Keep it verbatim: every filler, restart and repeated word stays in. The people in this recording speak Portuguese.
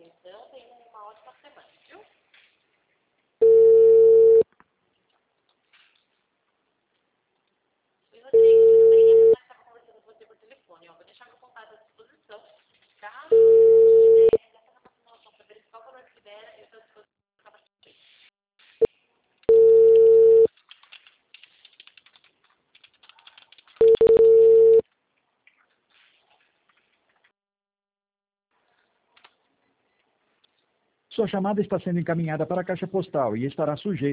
atenção, tenham uma ótima semana, viu? Oi, Rodrigo, tudo bem? Eu estava conversando com você por telefone, ó. Vou deixar meu contato à disposição. Caso você quiser fazer uma simulação para verificar o valor que libera, eu estou à disposição. Sua chamada está sendo encaminhada para a caixa postal e estará sujeita